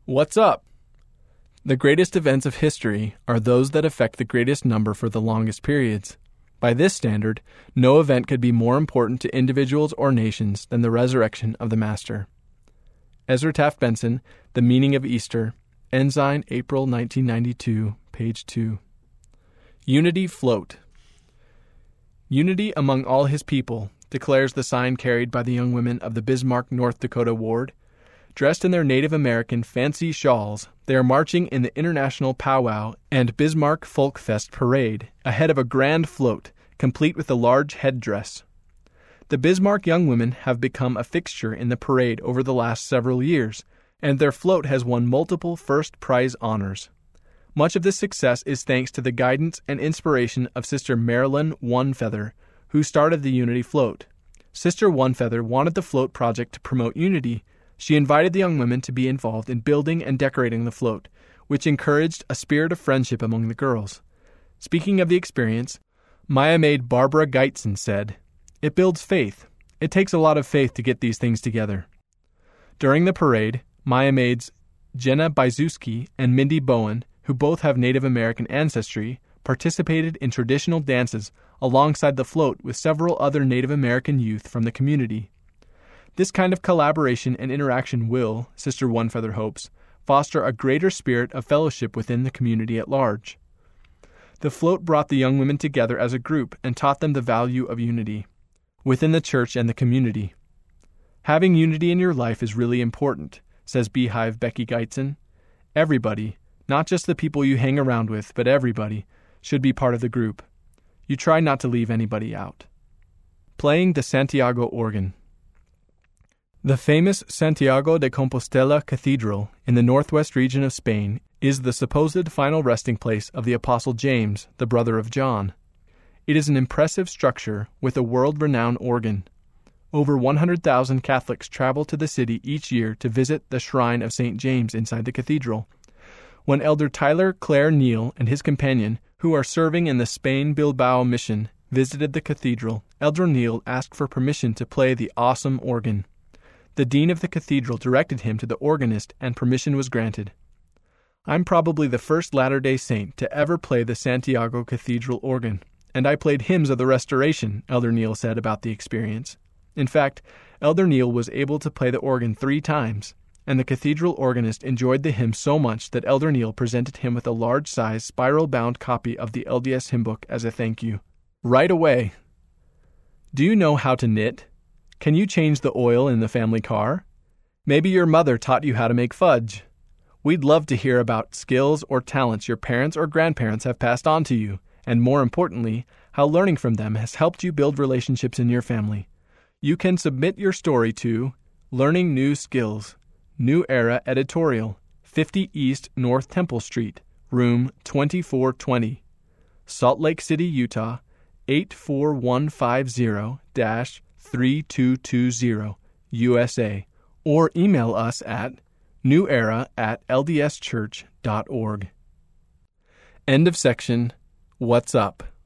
What's up? The greatest events of history are those that affect the greatest number for the longest periods. By this standard, no event could be more important to individuals or nations than the resurrection of the Master. Ezra Taft Benson, The Meaning of Easter, Ensign, April 1992, page 2. Unity Float. Unity among all his people, declares the sign carried by the young women of the Bismarck, North Dakota ward. Dressed in their Native American fancy shawls, they are marching in the International Powwow and Bismarck Folk Fest parade, ahead of a grand float, complete with a large headdress. The Bismarck young women have become a fixture in the parade over the last several years, and their float has won multiple first prize honors. Much of this success is thanks to the guidance and inspiration of Sister Marilyn Onefeather, who started the Unity Float. Sister Onefeather wanted the float project to promote unity. She invited the young women to be involved in building and decorating the float, which encouraged a spirit of friendship among the girls. Speaking of the experience, Maya maid Barbara Geitzen said, "It builds faith. It takes a lot of faith to get these things together." During the parade, Maya maids Jenna Byzewski and Mindy Bowen, who both have Native American ancestry, participated in traditional dances alongside the float with several other Native American youth from the community. This kind of collaboration and interaction will, Sister Onefeather hopes, foster a greater spirit of fellowship within the community at large. The float brought the young women together as a group and taught them the value of unity within the church and the community. Having unity in your life is really important, says Beehive Becky Geitzen. Everybody, not just the people you hang around with, but everybody, should be part of the group. You try not to leave anybody out. Playing the Santiago organ. The famous Santiago de Compostela Cathedral in the northwest region of Spain is the supposed final resting place of the Apostle James, the brother of John. It is an impressive structure with a world-renowned organ. Over 100,000 Catholics travel to the city each year to visit the shrine of St. James inside the cathedral. When Elder Tyler Clare Neal and his companion, who are serving in the Spain-Bilbao mission, visited the cathedral, Elder Neal asked for permission to play the awesome organ. The dean of the cathedral directed him to the organist, and permission was granted. "I'm probably the first Latter-day Saint to ever play the Santiago Cathedral organ, and I played hymns of the Restoration," Elder Neal said about the experience. In fact, Elder Neal was able to play the organ 3 times, and the cathedral organist enjoyed the hymn so much that Elder Neal presented him with a large-size spiral-bound copy of the LDS hymn book as a thank you. Right away. Do you know how to knit? Can you change the oil in the family car? Maybe your mother taught you how to make fudge. We'd love to hear about skills or talents your parents or grandparents have passed on to you, and more importantly, how learning from them has helped you build relationships in your family. You can submit your story to Learning New Skills, New Era Editorial, 50 East North Temple Street, room 2420, Salt Lake City, Utah, 84150-3220, USA, or email us at newera@ldschurch.org. End of section. What's up?